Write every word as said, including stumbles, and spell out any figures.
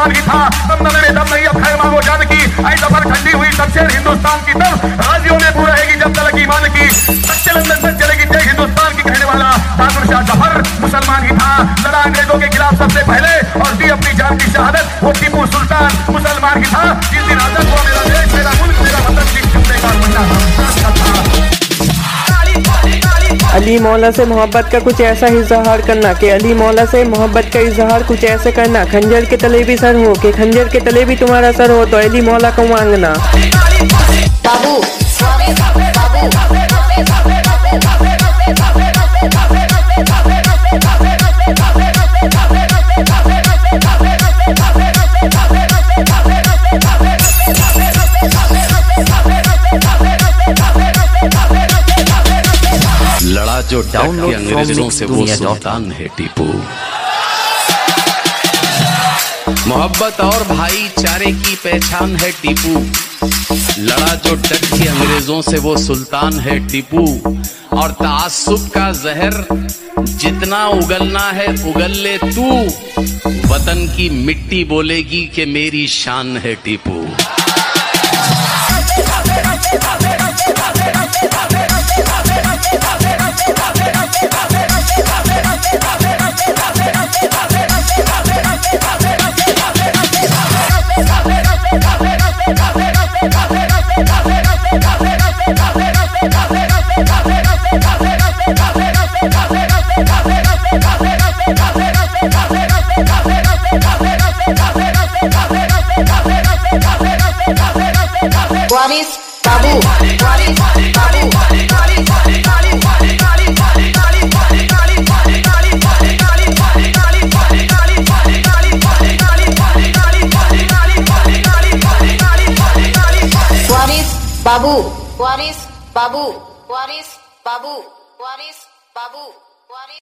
मुसलमान ही था, तुम में दम नहीं, अब खैर मांगो जान की। ऐसा पर खंडी हुई शमशेर हिंदुस्तान की तरफ, गाजियों में बू रहेगी जब तलक ईमान की। सच्चे लंदन से चलेगी जय हिंदुस्तान की कहने वाला बहादुर शाह जफर मुसलमान ही था, लड़ा अंग्रेजों के खिलाफ सबसे पहले और दी अपनी जान की शहादत। वो टीपू सुल्तान मुसलमान ही था, जिस दिन आजाद हुआ मेरा देश, मेरा मुल्क, मेरा वतन, सिख चुनने का मुन्ना। अली मौला से मोहब्बत का कुछ ऐसा इजहार करना कि अली मौला से मोहब्बत का इजहार कुछ ऐसे करना, खंजर के तले भी सर हो कि खंजर के तले भी तुम्हारा सर हो, तो अली मौला को मांगना। बाबू लड़ा जो डट के Download from अंग्रेजों से वो mixdunia dot com। सुल्तान है टीपू। मोहब्बत और भाईचारे की पहचान है टीपू। लड़ा जो डट के अंग्रेजों से वो सुल्तान है टीपू। और तासुब का जहर जितना उगलना है उगल ले तू, वतन की मिट्टी बोलेगी कि मेरी शान है टीपू। वारिस बाबू वारिस बाबू वारिस बाबू वारिस बाबू वारिस बाबू वारिस बाबू वारिस